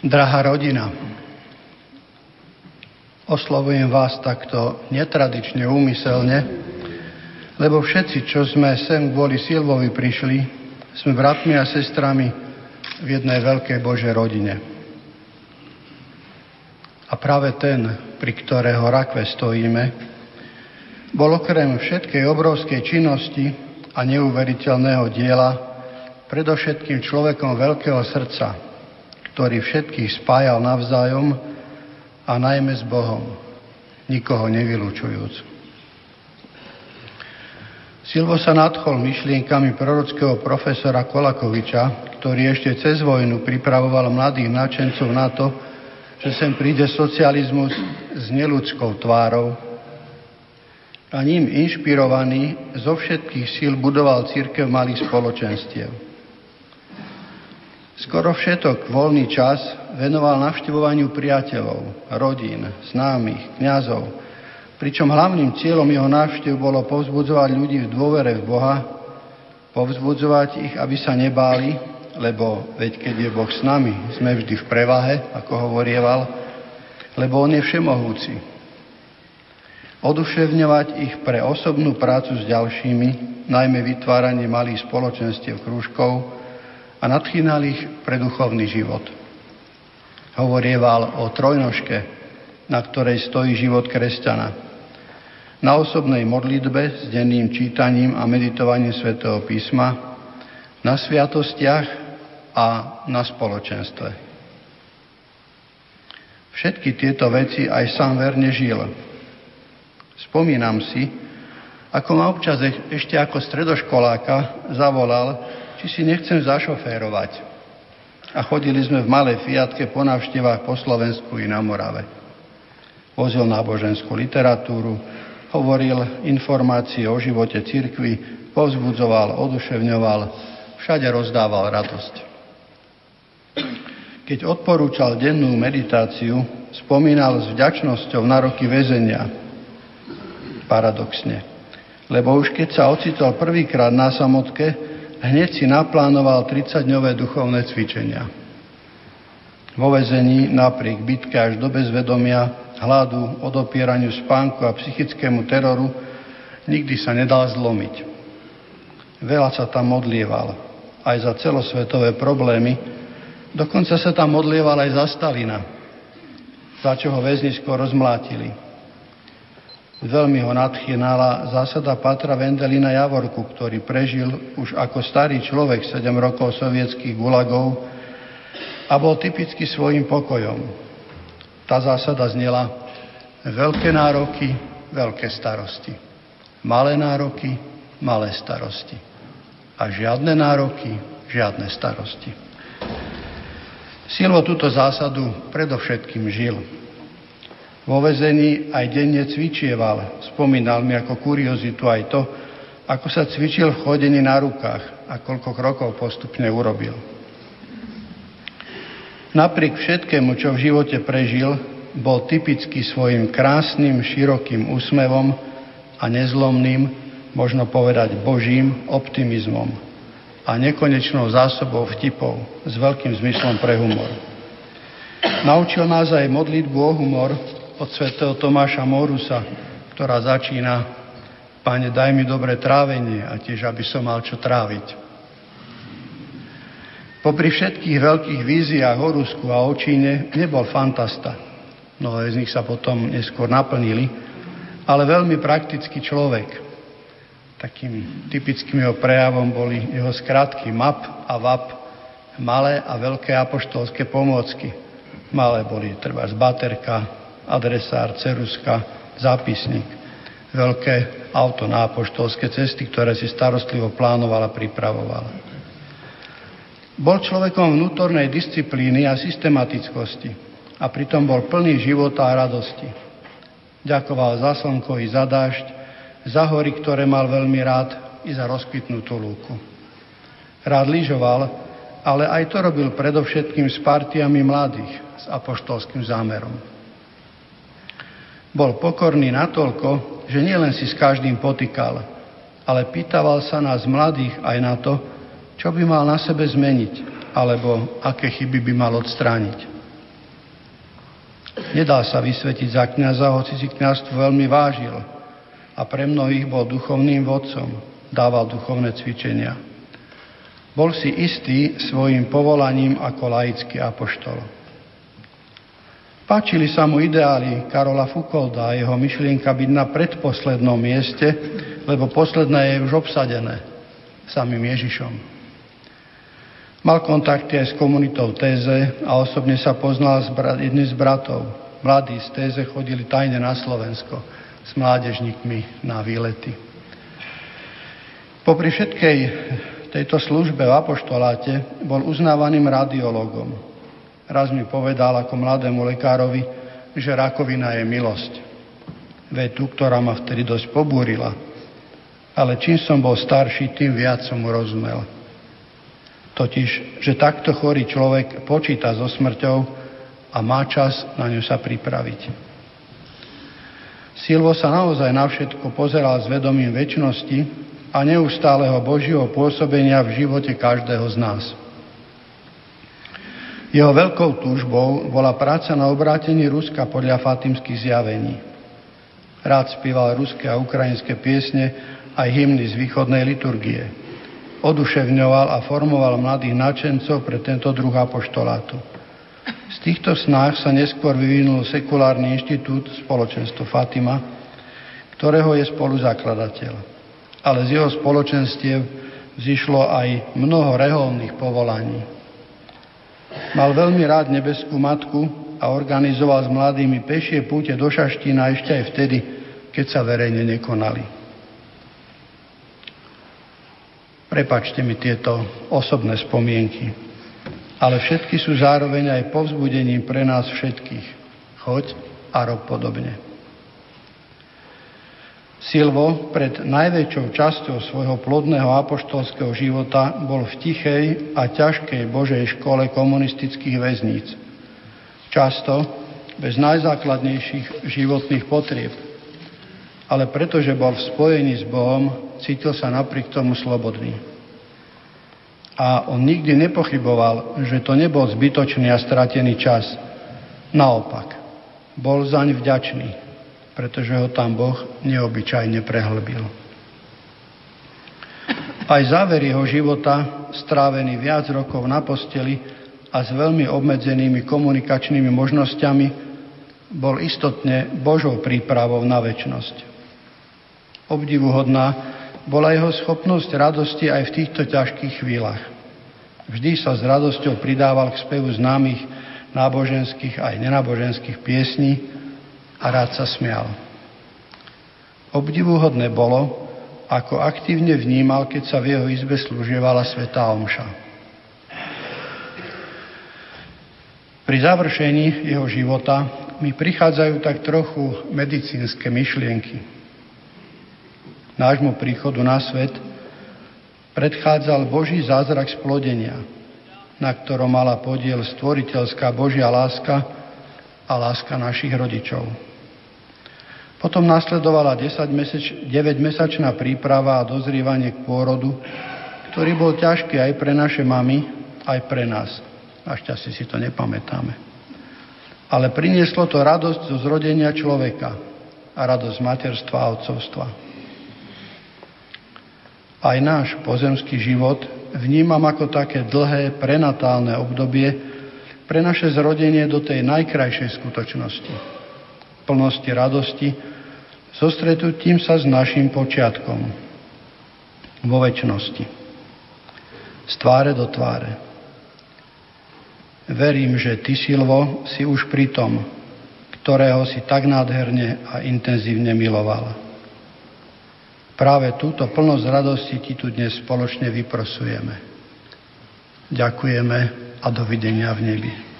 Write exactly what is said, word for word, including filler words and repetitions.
Drahá rodina, oslovujem vás takto netradične, úmyselne, lebo všetci, čo sme sem kvôli Silvovi prišli, sme bratmi a sestrami v jednej veľkej Božej rodine. A práve ten, pri ktorého rakve stojíme, bol okrem všetkej obrovskej činnosti a neuveriteľného diela predovšetkým človekom veľkého srdca, ktorý všetkých spájal navzájom a najmä s Bohom, nikoho nevylučujúc. Silvo sa nadchol myšlienkami prorockého profesora Kolakoviča, ktorý ešte cez vojnu pripravoval mladých nadšencov na to, že sem príde socializmus s neľudskou tvárou, a ním inšpirovaný zo všetkých síl budoval cirkev malých spoločenstiev. Skoro všetok voľný čas venoval navštevovaniu priateľov, rodín, známych, kňazov, pričom hlavným cieľom jeho návštev bolo povzbudzovať ľudí v dôvere v Boha, povzbudzovať ich, aby sa nebáli, lebo veď keď je Boh s nami, sme vždy v prevahe, ako hovorieval, lebo On je všemohúci. Oduševňovať ich pre osobnú prácu s ďalšími, najmä vytváranie malých spoločenstiev krúžkov, a nadchýnal ich pre duchovný život. Hovorieval o trojnožke, na ktorej stojí život kresťana. Na osobnej modlitbe s denným čítaním a meditovaním svätého písma, na sviatostiach a na spoločenstve. Všetky tieto veci aj sám verne žil. Spomínam si, ako ma občas ešte ako stredoškoláka zavolal, či si nechcem zašoférovať. A chodili sme v malej Fiatke po návštevách po Slovensku i na Morave. Vozil náboženskú literatúru, hovoril informácie o živote cirkvi, povzbudzoval, oduševňoval, všade rozdával radosť. Keď odporúčal dennú meditáciu, spomínal s vďačnosťou na roky väzenia. Paradoxne. Lebo už keď sa ocitol prvýkrát na samotke, hneď si naplánoval tridsaťdňové duchovné cvičenia. Vo väzení napriek bitke až do bezvedomia, hladu, odopieraniu spánku a psychickému teroru nikdy sa nedal zlomiť. Veľa sa tam modlieval, aj za celosvetové problémy, dokonca sa tam modlieval aj za Stalina, za čo ho väzni skoro rozmlátili. Veľmi ho nadchýnala zásada Patra Vendelina Javorku, ktorý prežil už ako starý človek sedem rokov sovietských gulagov a bol typicky svojím pokojom. Tá zásada znela: veľké nároky, veľké starosti. Malé nároky, malé starosti. A žiadne nároky, žiadne starosti. Silvo túto zásadu predovšetkým žil. Vo väzení aj denne cvičieval. Spomínal mi ako kuriozitu aj to, ako sa cvičil v chodení na rukách a koľko krokov postupne urobil. Napriek všetkému, čo v živote prežil, bol typický svojim krásnym, širokým úsmevom a nezlomným, možno povedať Božím, optimizmom a nekonečnou zásobou vtipov s veľkým zmyslom pre humor. Naučil nás aj modlitbu o humor od svätého Tomáša Morusa, ktorá začína: Pane, daj mi dobré trávenie a tiež, aby som mal čo tráviť. Popri všetkých veľkých víziách o Rusku a o Číne nebol fantasta. Mnohé z nich sa potom neskôr naplnili, ale veľmi praktický človek. Takým typickým jeho prejavom boli jeho skratky M A P a V A P, malé a veľké apoštolské pomôcky. Malé boli trebárs baterka, adresár, ceruska, zápisník. Veľké auto na apoštolské cesty, ktoré si starostlivo plánoval a pripravoval. Bol človekom vnútornej disciplíny a systematickosti a pritom bol plný života a radosti. Ďakoval za slnko i za dážď, za hory, ktoré mal veľmi rád, i za rozkvitnutú lúku. Rád lyžoval, ale aj to robil predovšetkým s partiami mladých s apoštolským zámerom. Bol pokorný natoľko, že nielen si s každým potýkal, ale pýtaval sa nás mladých aj na to, čo by mal na sebe zmeniť, alebo aké chyby by mal odstrániť. Nedal sa vysvetiť za kňaza, hoci si kňazstvo veľmi vážil a pre mnohých bol duchovným vodcom, dával duchovné cvičenia. Bol si istý svojim povolaním ako laický apoštol. Páčili sa mu ideály Karola Foucaulda a jeho myšlienka byť na predposlednom mieste, lebo posledné je už obsadené samým Ježišom. Mal kontakty aj s komunitou Téze a osobne sa poznal s brat, jedným z bratov. Mladí z Téze chodili tajne na Slovensko s mládežníkmi na výlety. Popri všetkej tejto službe v apoštoláte bol uznávaným radiológom. Raz mi povedal ako mladému lekárovi, že rakovina je milosť. Vetu, ktorá ma vtedy dosť pobúrila. Ale čím som bol starší, tým viac som mu rozumel. Totiž, že takto chorý človek počíta so smrťou a má čas na ňu sa pripraviť. Silvo sa naozaj na všetko pozeral s vedomím večnosti a neustáleho Božieho pôsobenia v živote každého z nás. Jeho veľkou túžbou bola práca na obrátení Ruska podľa fatimských zjavení. Rád spieval ruské a ukrajinské piesne aj hymny z východnej liturgie. Oduševňoval a formoval mladých nadšencov pre tento druh apoštolátu. Z týchto snách sa neskôr vyvinul sekulárny inštitút Spoločenstvo Fatima, ktorého je spoluzakladateľ. Ale z jeho spoločenstiev vzýšlo aj mnoho reholných povolaní. Mal veľmi rád nebeskú matku a organizoval s mladými pešie púte do Šaštína ešte aj vtedy, keď sa verejne nekonali. Prepáčte mi tieto osobné spomienky, ale všetky sú zároveň aj povzbudením pre nás všetkých. Choď a rob podobne. Silvo pred najväčšou časťou svojho plodného apoštolského života bol v tichej a ťažkej Božej škole komunistických väzníc. Často bez najzákladnejších životných potrieb. Ale pretože bol v spojení s Bohom, cítil sa napriek tomu slobodný. A on nikdy nepochyboval, že to nebol zbytočný a stratený čas. Naopak, bol zaň vďačný, pretože ho tam Boh neobyčajne prehlbil. Aj záver jeho života, strávený viac rokov na posteli a s veľmi obmedzenými komunikačnými možnosťami, bol istotne Božou prípravou na večnosť. Obdivuhodná bola jeho schopnosť radosti aj v týchto ťažkých chvíľach. Vždy sa s radosťou pridával k spevu známych náboženských aj nenáboženských piesní a rád sa smial. Obdivuhodné bolo, ako aktívne vnímal, keď sa v jeho izbe služievala svätá omša. Pri završení jeho života mi prichádzajú tak trochu medicínske myšlienky. Nášmu príchodu na svet predchádzal Boží zázrak splodenia, na ktorom mala podiel stvoriteľská Božia láska a láska našich rodičov. Potom nasledovala deväťmesačná príprava a dozrievanie k pôrodu, ktorý bol ťažký aj pre naše mamy, aj pre nás. Našťastie si to nepamätáme. Ale prinieslo to radosť zo zrodenia človeka a radosť materstva a otcovstva. Aj náš pozemský život vnímam ako také dlhé prenatálne obdobie pre naše zrodenie do tej najkrajšej skutočnosti. Plnosti radosti, so stretnutím sa s našim počiatkom vo večnosti. Z tváre do tváre. Verím, že ty, Silvo, si už pri tom, ktorého si tak nádherne a intenzívne milovala. Práve túto plnosť radosti ti tu dnes spoločne vyprosujeme. Ďakujeme a dovidenia v nebi.